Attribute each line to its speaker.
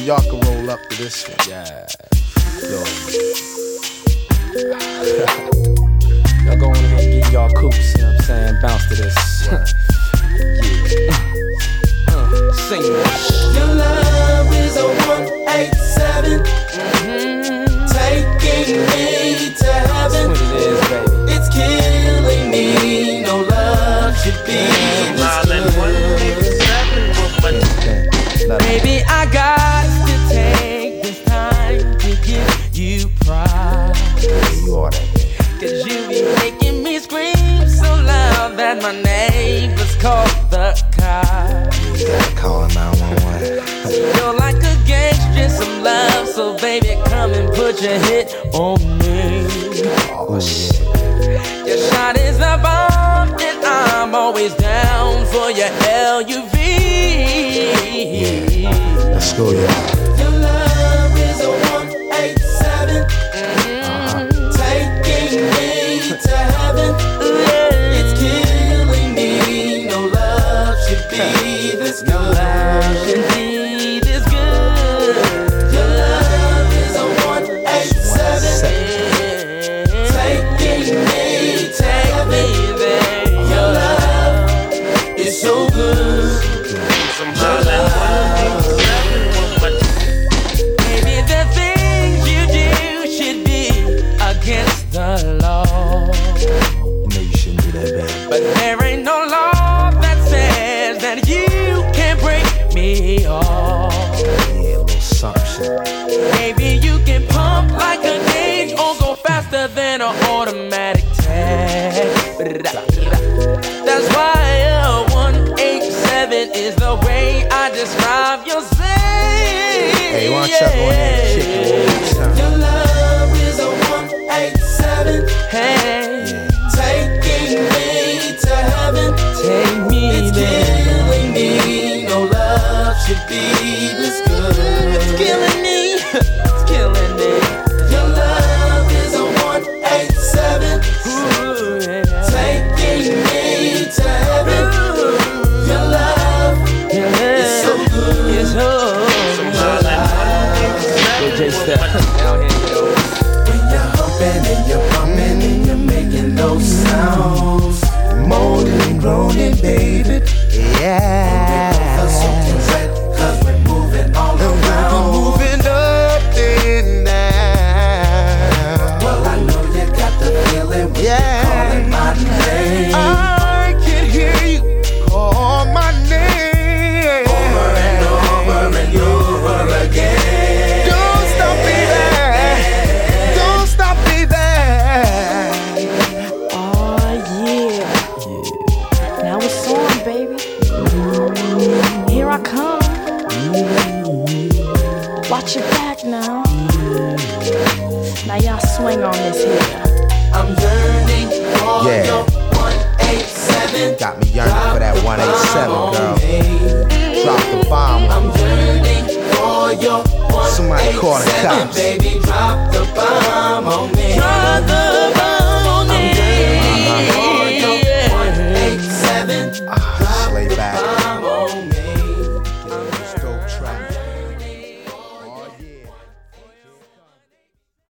Speaker 1: So y'all can roll up to this one.
Speaker 2: Yeah. Yo. Y'all go on ahead and get y'all coops, you know what I'm saying? Bounce to this. Yeah. Sing that.
Speaker 3: Your love is a 187. Taking me to heaven.
Speaker 2: That's what it is, baby.
Speaker 3: It's killing me. No love should be this good. Baby, I got to take this time to give you pride.
Speaker 1: You are that.
Speaker 3: Cause you be making me scream so loud that my neighbors call the cops.
Speaker 1: You gotta call 911.
Speaker 3: You're like a gangster, some love, so baby, come and put your hit on me.
Speaker 1: Oh shit.
Speaker 3: Your shot is a bomb, and I'm always down for your LUV.
Speaker 1: Yeah. Let's go, y'all.
Speaker 3: Your love is a 187. Taking me to heaven. It's killing me. No love should be this good. No love should be this good. Your love is a 187. Taking me to heaven. Your love is so good. Maybe the things you do should be against the law.
Speaker 1: You know you shouldn't do that, baby.
Speaker 3: But there ain't no law that says that you can break me off.
Speaker 1: Yeah, a little something shit.
Speaker 3: Maybe you can pump like a gauge or go faster than an automatic tag. That's why a 187 is the way I describe your say.
Speaker 1: Hey, why don't y'all go ahead and kick it one more time?
Speaker 3: Your love is a 187. Hey, taking me to heaven. Take me it's killing me. No love should be this good. It's killing me. It's killing me. Your love is a 187. Ooh, yeah. Taking me to heaven. Your love is so good. It's so
Speaker 2: Step down here, yo.
Speaker 3: when you're humping and you're pumping and you're making those sounds, moaning and groaning, baby.
Speaker 1: Yeah.
Speaker 3: Feel so red, cause we're moving all around.
Speaker 1: Moving up and down.
Speaker 3: Well, I know you got the feeling when you're calling my name.
Speaker 1: I can hear you call my name
Speaker 3: Over and over and over again.
Speaker 1: Don't stop me there. Don't stop me there.
Speaker 4: Oh yeah. Now it's on, baby. Here I come. Watch your back now. Now y'all swing on this here.
Speaker 3: I'm yearning for
Speaker 1: Yeah.
Speaker 3: your 187.
Speaker 1: Got me yearning for that 187, girl. Drop the bomb on
Speaker 3: I'm
Speaker 1: me.
Speaker 3: yearning for your 187.
Speaker 1: Somebody call the cops.
Speaker 3: Baby, drop the bomb on me. Drop the